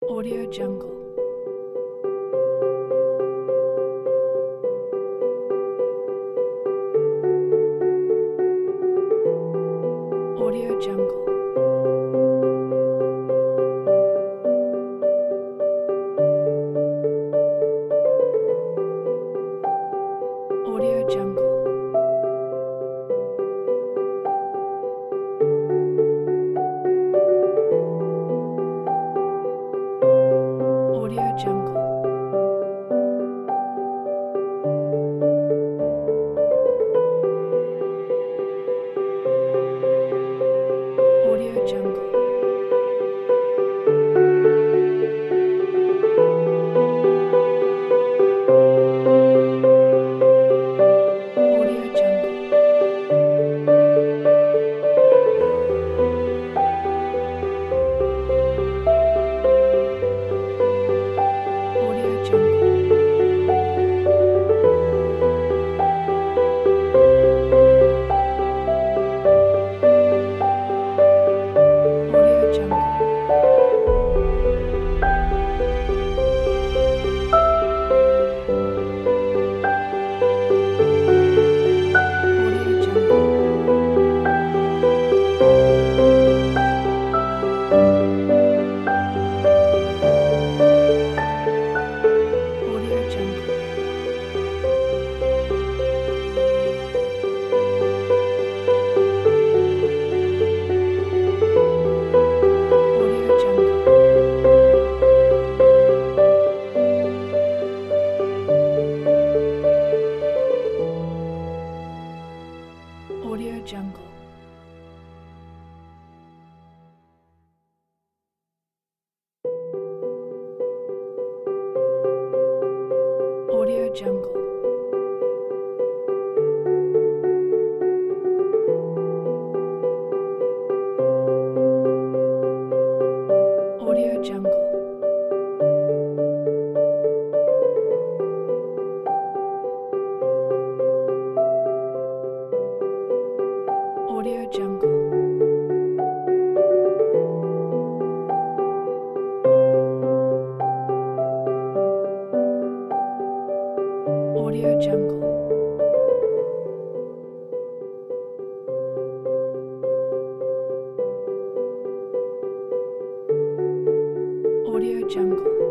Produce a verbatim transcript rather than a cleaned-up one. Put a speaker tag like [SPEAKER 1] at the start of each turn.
[SPEAKER 1] Audio Jungle. Audio Jungle. Audio Jungle. Audio Jungle. Audio Jungle. Audio Jungle. Audio Jungle. Audio Jungle. Audio Jungle. Audio Jungle. Audio Jungle. Audio Jungle. Audio Jungle. Audio Jungle. Audio Jungle. Audio Jungle. Audio Jungle.